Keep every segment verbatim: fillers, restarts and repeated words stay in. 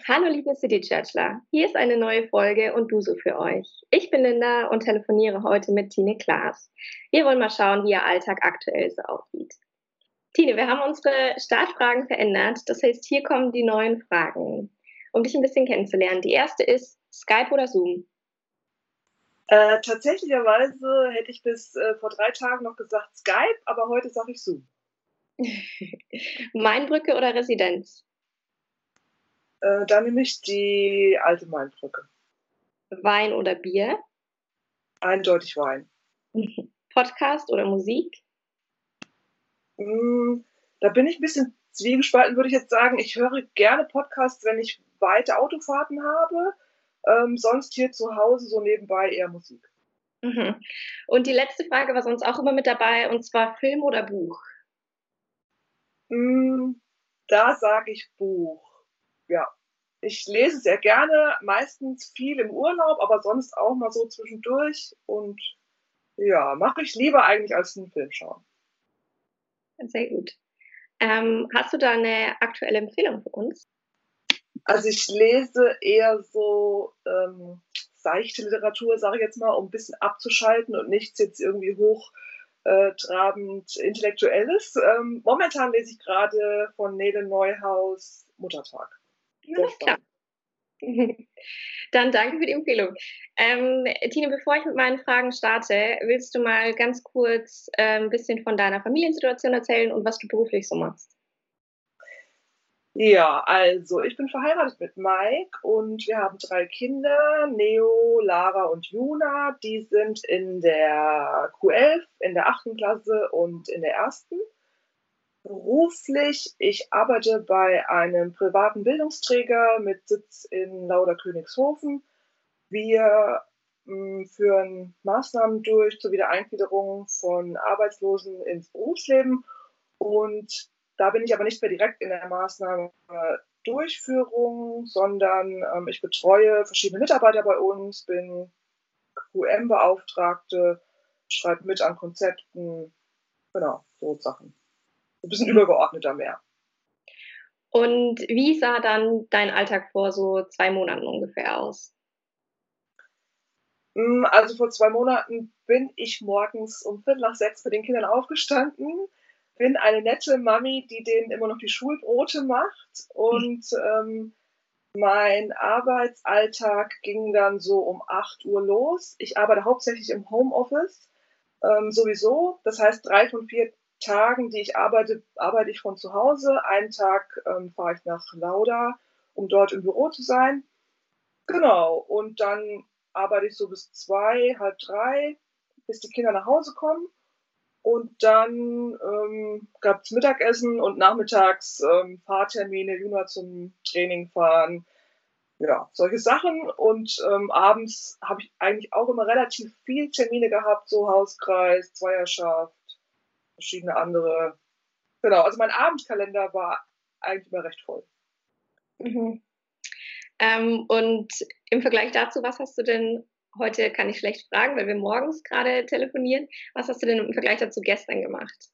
Hallo liebe City Churchler, hier ist eine neue Folge und Duso für euch. Ich bin Linda und telefoniere heute mit Tine Klaas. Wir wollen mal schauen, wie ihr Alltag aktuell so aussieht. Tine, wir haben unsere Startfragen verändert. Das heißt, hier kommen die neuen Fragen, um dich ein bisschen kennenzulernen. Die erste ist Skype oder Zoom? Äh, tatsächlicherweise hätte ich bis äh, vor drei Tagen noch gesagt Skype, aber heute sage ich Zoom. Mainbrücke oder Residenz? Äh, dann nehme ich die alte Mainbrücke. Wein oder Bier? Eindeutig Wein. Podcast oder Musik? Mm, da bin ich ein bisschen zwiegespalten, würde ich jetzt sagen. Ich höre gerne Podcasts, wenn ich weite Autofahrten habe. Ähm, sonst hier zu Hause so nebenbei eher Musik. Mhm. Und die letzte Frage war sonst auch immer mit dabei, und zwar Film oder Buch? Mm, da sage ich Buch. Ja. Ich lese sehr gerne, meistens viel im Urlaub, aber sonst auch mal so zwischendurch. Und ja, mache ich lieber eigentlich als einen Film schauen. Sehr gut. Ähm, hast du da eine aktuelle Empfehlung für uns? Also ich lese eher so ähm, seichte Literatur, sage ich jetzt mal, um ein bisschen abzuschalten und nichts jetzt irgendwie hochtrabend Intellektuelles. Ähm, momentan lese ich gerade von Nele Neuhaus Muttertag. Sehr Alles klar. spannend. Dann danke für die Empfehlung. Ähm, Tine, bevor ich mit meinen Fragen starte, willst du mal ganz kurz äh, ein bisschen von deiner Familiensituation erzählen und was du beruflich so machst? Ja, also ich bin verheiratet mit Mike und wir haben drei Kinder, Neo, Lara und Juna. Die sind in der Q elf, in der achten Klasse und in der ersten. Beruflich, ich arbeite bei einem privaten Bildungsträger mit Sitz in Lauder-Königshofen. Wir mh, führen Maßnahmen durch zur Wiedereingliederung von Arbeitslosen ins Berufsleben. Und da bin ich aber nicht mehr direkt in der Maßnahme Durchführung, sondern ähm, ich betreue verschiedene Mitarbeiter bei uns, bin Q M-Beauftragte, schreibe mit an Konzepten, genau, so Sachen. Ein bisschen übergeordneter mehr. Und wie sah dann dein Alltag vor so zwei Monaten ungefähr aus? Hm, also vor zwei Monaten bin ich morgens um Viertel nach sechs mit den Kindern aufgestanden, bin eine nette Mami, die denen immer noch die Schulbrote macht und, ähm, mein Arbeitsalltag ging dann so um acht Uhr los. Ich arbeite hauptsächlich im Homeoffice, ähm, sowieso. Das heißt, drei von vier Tagen, die ich arbeite, arbeite ich von zu Hause. Einen Tag, ähm, fahre ich nach Lauda, um dort im Büro zu sein. Genau, und dann arbeite ich so bis zwei, halb drei, bis die Kinder nach Hause kommen. Und dann ähm, gab es Mittagessen und nachmittags ähm, Fahrtermine, Juna zum Training fahren, ja, solche Sachen. Und ähm, abends habe ich eigentlich auch immer relativ viel Termine gehabt, so Hauskreis, Zweierschaft, verschiedene andere. Genau, also mein Abendkalender war eigentlich immer recht voll. Mhm. Ähm, und im Vergleich dazu, was hast du denn heute, kann ich schlecht fragen, weil wir morgens gerade telefonieren, was hast du denn im Vergleich dazu gestern gemacht?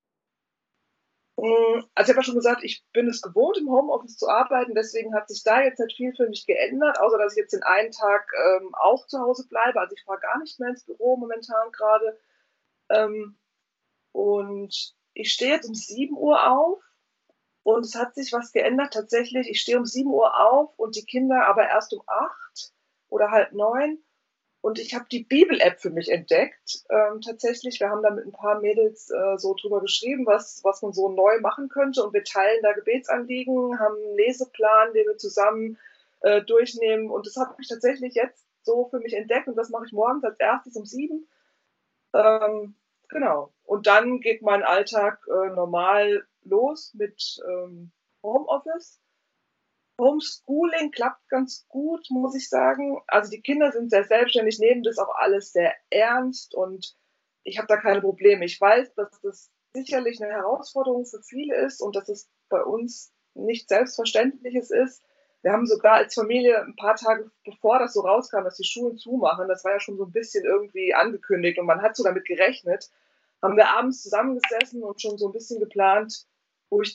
Hm, also, ich habe ja schon gesagt, ich bin es gewohnt, im Homeoffice zu arbeiten, deswegen hat sich da jetzt nicht viel für mich geändert, außer dass ich jetzt den einen Tag, ähm, auch zu Hause bleibe. Also, ich fahre gar nicht mehr ins Büro momentan grade. Ähm, und ich stehe jetzt um sieben Uhr auf und es hat sich was geändert tatsächlich. Ich stehe um sieben Uhr auf und die Kinder aber erst um acht oder halb neun. Und ich habe die Bibel-App für mich entdeckt, ähm, tatsächlich. Wir haben da mit ein paar Mädels äh, so drüber geschrieben, was, was man so neu machen könnte. Und wir teilen da Gebetsanliegen, haben einen Leseplan, den wir zusammen äh, durchnehmen. Und das habe ich tatsächlich jetzt so für mich entdeckt. Und das mache ich morgens als erstes um sieben. Ähm, genau. Und dann geht mein Alltag äh, normal los mit ähm, Homeoffice. Homeschooling klappt ganz gut, muss ich sagen. Also die Kinder sind sehr selbstständig, nehmen das auch alles sehr ernst und ich habe da keine Probleme. Ich weiß, dass das sicherlich eine Herausforderung für viele ist und dass es bei uns nicht Selbstverständliches ist. Wir haben sogar als Familie ein paar Tage bevor das so rauskam, dass die Schulen zumachen, das war ja schon so ein bisschen irgendwie angekündigt und man hat so damit gerechnet, haben wir abends zusammengesessen und schon so ein bisschen geplant, wo ich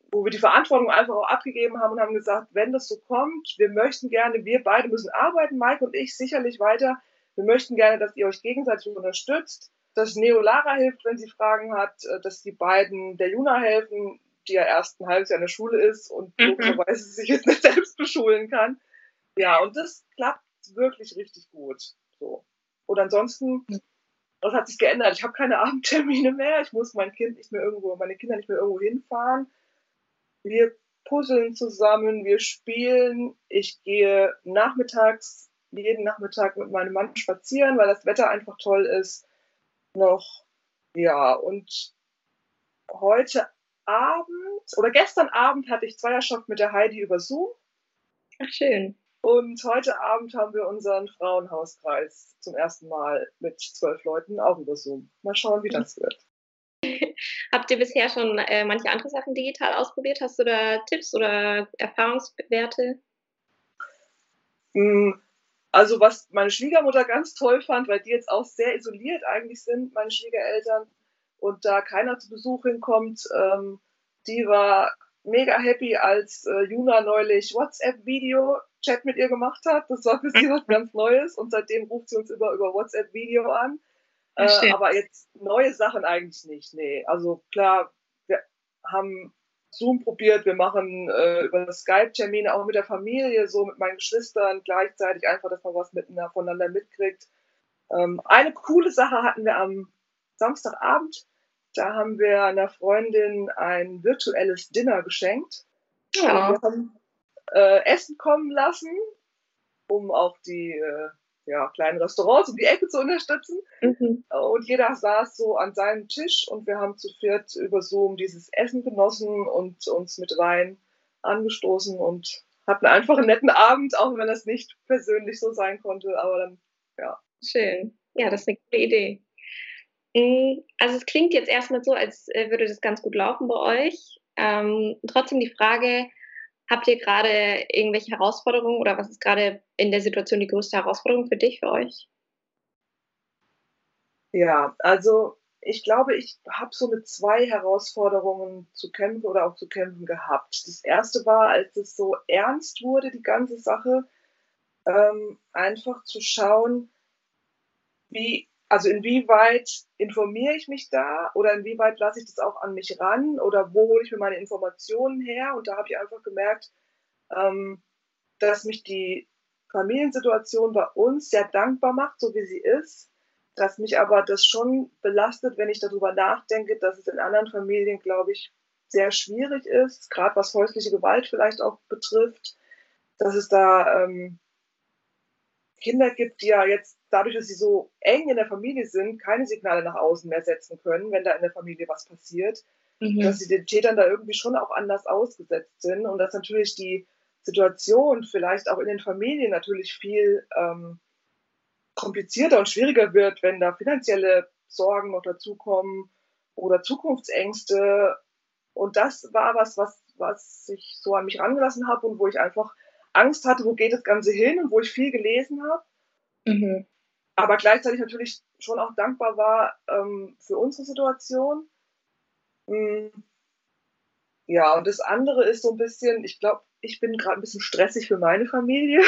wo wir die Verantwortung einfach auch abgegeben haben und haben gesagt, wenn das so kommt, wir möchten gerne, wir beide müssen arbeiten, Mike und ich sicherlich weiter, wir möchten gerne, dass ihr euch gegenseitig unterstützt, dass Neo Lara hilft, wenn sie Fragen hat, dass die beiden der Juna helfen, die ja erst ein halbes Jahr in der Schule ist und mhm. logischerweise sich jetzt nicht selbst beschulen kann. Ja, und das klappt wirklich richtig gut. So. Und ansonsten, was hat sich geändert? Ich habe keine Abendtermine mehr, ich muss mein Kind nicht mehr irgendwo, meine Kinder nicht mehr irgendwo hinfahren. Wir puzzeln zusammen, wir spielen. Ich gehe nachmittags, jeden Nachmittag mit meinem Mann spazieren, weil das Wetter einfach toll ist. Noch, ja, und heute Abend oder gestern Abend hatte ich Zweierschaft mit der Heidi über Zoom. Ach, schön. Und heute Abend haben wir unseren Frauenhauskreis zum ersten Mal mit zwölf Leuten auch über Zoom. Mal schauen, wie das wird. Habt ihr bisher schon äh, manche andere Sachen digital ausprobiert? Hast du da Tipps oder Erfahrungswerte? Also was meine Schwiegermutter ganz toll fand, weil die jetzt auch sehr isoliert eigentlich sind, meine Schwiegereltern, und da keiner zu Besuch hinkommt, ähm, die war mega happy, als äh, Juna neulich WhatsApp-Video-Chat mit ihr gemacht hat. Das war für sie was ganz Neues und seitdem ruft sie uns immer über WhatsApp-Video an. Äh, aber jetzt neue Sachen eigentlich nicht, nee. Also klar, wir haben Zoom probiert, wir machen äh, über Skype-Termine auch mit der Familie, so mit meinen Geschwistern gleichzeitig, einfach, dass man was miteinander, voneinander mitkriegt. Ähm, eine coole Sache hatten wir am Samstagabend, da haben wir einer Freundin ein virtuelles Dinner geschenkt. Ja. Wir haben äh, Essen kommen lassen, um auch die äh, ja, kleinen Restaurants um die Ecke zu unterstützen. Mhm. Und jeder saß so an seinem Tisch und wir haben zu viert über Zoom dieses Essen genossen und uns mit Wein angestoßen und hatten einfach einen netten Abend, auch wenn das nicht persönlich so sein konnte, aber dann, ja. Schön. Ja, das ist eine gute Idee. Also es klingt jetzt erstmal so, als würde das ganz gut laufen bei euch. Ähm, trotzdem die Frage, habt ihr gerade irgendwelche Herausforderungen oder was ist gerade in der Situation die größte Herausforderung für dich, für euch? Ja, also ich glaube, ich habe so mit zwei Herausforderungen zu kämpfen oder auch zu kämpfen gehabt. Das erste war, als es so ernst wurde, die ganze Sache, ähm, einfach zu schauen, wie, also inwieweit informiere ich mich da oder inwieweit lasse ich das auch an mich ran oder wo hole ich mir meine Informationen her? Und da habe ich einfach gemerkt, ähm, dass mich die Familiensituation bei uns sehr dankbar macht, so wie sie ist, dass mich aber das schon belastet, wenn ich darüber nachdenke, dass es in anderen Familien, glaube ich, sehr schwierig ist, gerade was häusliche Gewalt vielleicht auch betrifft, dass es da ähm, Kinder gibt, die ja jetzt dadurch, dass sie so eng in der Familie sind, keine Signale nach außen mehr setzen können, wenn da in der Familie was passiert, mhm. dass sie den Tätern da irgendwie schon auch anders ausgesetzt sind und dass natürlich die Situation vielleicht auch in den Familien natürlich viel ähm, komplizierter und schwieriger wird, wenn da finanzielle Sorgen noch dazukommen oder Zukunftsängste. Und das war was, was, was ich so an mich rangelassen habe und wo ich einfach Angst hatte, wo geht das Ganze hin und wo ich viel gelesen habe. Mhm. Aber gleichzeitig natürlich schon auch dankbar war ähm, für unsere Situation. Mhm. Ja, und das andere ist so ein bisschen, ich glaube, ich bin gerade ein bisschen stressig für meine Familie.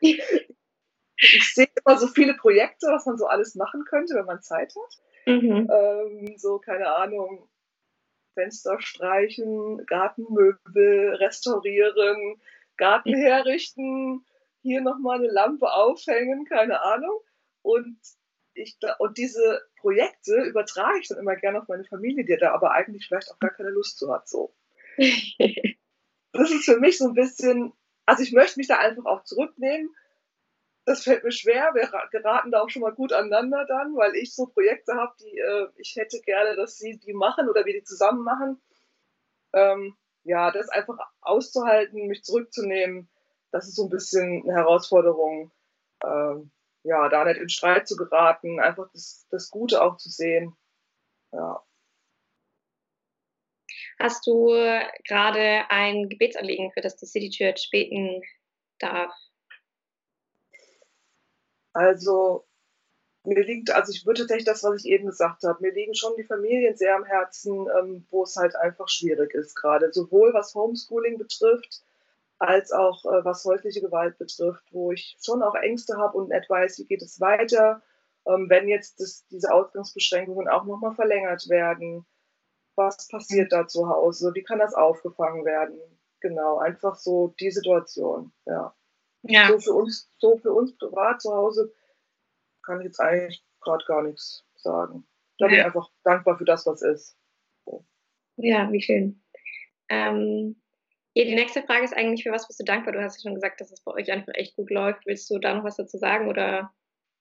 Ich sehe immer so viele Projekte, was man so alles machen könnte, wenn man Zeit hat. Mhm. Ähm, so, keine Ahnung, Fenster streichen, Gartenmöbel restaurieren, Garten herrichten, hier nochmal eine Lampe aufhängen, keine Ahnung. Und, ich, und diese Projekte übertrage ich dann immer gerne auf meine Familie, die da aber eigentlich vielleicht auch gar keine Lust zu hat. So. Das ist für mich so ein bisschen, also ich möchte mich da einfach auch zurücknehmen. Das fällt mir schwer, wir geraten da auch schon mal gut aneinander dann, weil ich so Projekte habe, die äh, ich hätte gerne, dass sie die machen oder wir die zusammen machen. Ähm, ja, das einfach auszuhalten, mich zurückzunehmen, das ist so ein bisschen eine Herausforderung. Ähm, ja, da nicht in Streit zu geraten, einfach das, das Gute auch zu sehen. Ja. Hast du gerade ein Gebetsanliegen, für das die City Church beten darf? Also Mir liegt, also ich würde tatsächlich das, was ich eben gesagt habe, mir liegen schon die Familien sehr am Herzen, ähm, wo es halt einfach schwierig ist gerade, sowohl was Homeschooling betrifft, als auch äh, was häusliche Gewalt betrifft, wo ich schon auch Ängste habe und nicht weiß, wie geht es weiter, ähm, wenn jetzt das, diese Ausgangsbeschränkungen auch nochmal verlängert werden. Was passiert da zu Hause? Wie kann das aufgefangen werden? Genau, einfach so die Situation, ja. Ja. So für uns, so für uns privat zu Hause kann ich jetzt eigentlich gerade gar nichts sagen. Da bin ich Ja, einfach dankbar für das, was ist. So. ja, wie schön. Ähm, ja, die nächste Frage ist eigentlich, für was bist du dankbar? Du hast ja schon gesagt, dass es bei euch einfach echt gut läuft. Willst du da noch was dazu sagen oder?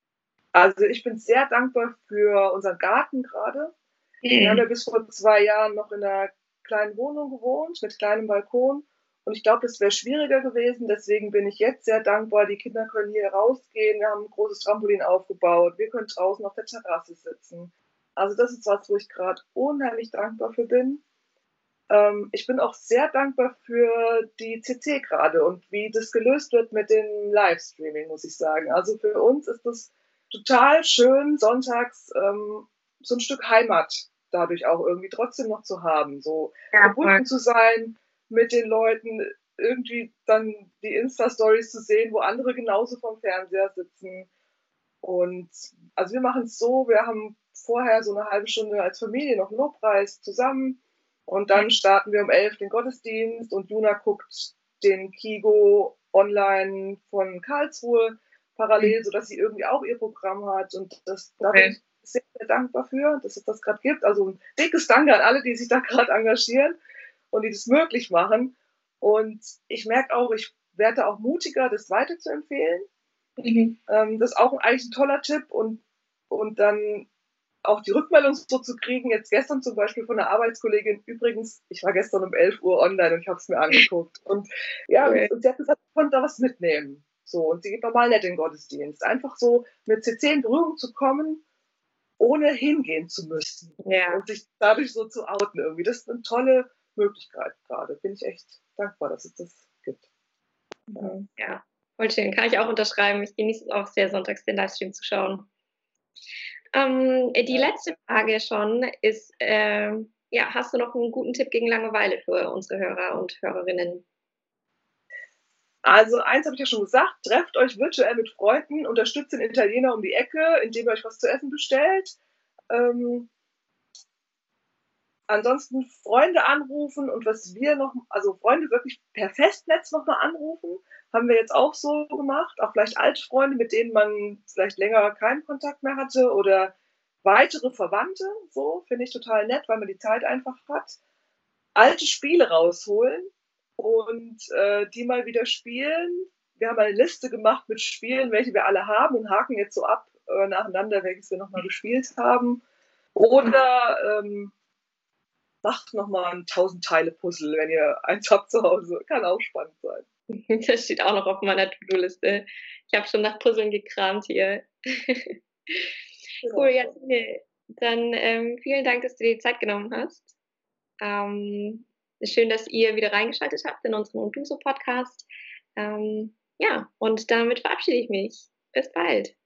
Also ich bin sehr dankbar für unseren Garten gerade. Wir haben ja Mhm. bis vor zwei Jahren noch in einer kleinen Wohnung gewohnt mit kleinem Balkon. Und ich glaube, das wäre schwieriger gewesen. Deswegen bin ich jetzt sehr dankbar. Die Kinder können hier rausgehen. Wir haben ein großes Trampolin aufgebaut. Wir können draußen auf der Terrasse sitzen. Also das ist was, wo ich gerade unheimlich dankbar für bin. Ähm, ich bin auch sehr dankbar für die C C gerade und wie das gelöst wird mit dem Livestreaming, muss ich sagen. Also für uns ist das total schön, sonntags ähm, so ein Stück Heimat dadurch auch irgendwie trotzdem noch zu haben, so Ja, voll. verbunden zu sein mit den Leuten, irgendwie dann die Insta-Stories zu sehen, wo andere genauso vom Fernseher sitzen. Und also wir machen es so, wir haben vorher so eine halbe Stunde als Familie noch Lobpreis zusammen und dann starten wir um elf den Gottesdienst und Juna guckt den Kigo online von Karlsruhe parallel, sodass sie irgendwie auch ihr Programm hat. Und das, da bin Okay. ich sehr, sehr dankbar für, dass es das gerade gibt. Also ein dickes Danke an alle, die sich da gerade engagieren und die das möglich machen. Und ich merke auch, ich werde auch mutiger, das weiter zu empfehlen. Mhm. Ähm, das ist auch eigentlich ein toller Tipp und, und dann auch die Rückmeldung so zu kriegen. Jetzt gestern zum Beispiel von einer Arbeitskollegin, übrigens, ich war gestern um elf Uhr online und ich habe es mir angeguckt. Und ja, Cool. und, und sie hat gesagt, ich konnte da was mitnehmen. So, und sie geht normal nicht in den Gottesdienst. Einfach so mit C C in Berührung zu kommen, ohne hingehen zu müssen. Ja. Und sich dadurch so zu outen irgendwie. Das ist eine tolle Möglichkeit gerade. Bin ich echt dankbar, dass es das gibt. Ja. Mhm. Ja, voll schön. Kann ich auch unterschreiben. Ich genieße es auch sehr, sonntags den Livestream zu schauen. Ähm, die Ja. letzte Frage schon ist, ähm, ja, hast du noch einen guten Tipp gegen Langeweile für unsere Hörer und Hörerinnen? Also eins habe ich ja schon gesagt, trefft euch virtuell mit Freunden, unterstützt den Italiener um die Ecke, indem ihr euch was zu essen bestellt. Ähm, ansonsten Freunde anrufen und was wir noch, also Freunde wirklich per Festnetz nochmal anrufen, haben wir jetzt auch so gemacht. Auch vielleicht alte Freunde, mit denen man vielleicht länger keinen Kontakt mehr hatte oder weitere Verwandte, so finde ich total nett, weil man die Zeit einfach hat. Alte Spiele rausholen und äh, die mal wieder spielen. Wir haben eine Liste gemacht mit Spielen, welche wir alle haben und haken jetzt so ab äh, nacheinander, welches wir nochmal gespielt haben. Oder ähm, macht nochmal ein tausend-Teile-Puzzle, wenn ihr eins habt zu Hause. Kann auch spannend sein. Das steht auch noch auf meiner To-do-Liste. Ich habe schon nach Puzzeln gekramt hier. Cool, Genau. ja, Tine, dann ähm, vielen Dank, dass du dir die Zeit genommen hast. Ähm, schön, dass ihr wieder reingeschaltet habt in unseren Unduso Podcast. Ähm, ja, und damit verabschiede ich mich. Bis bald.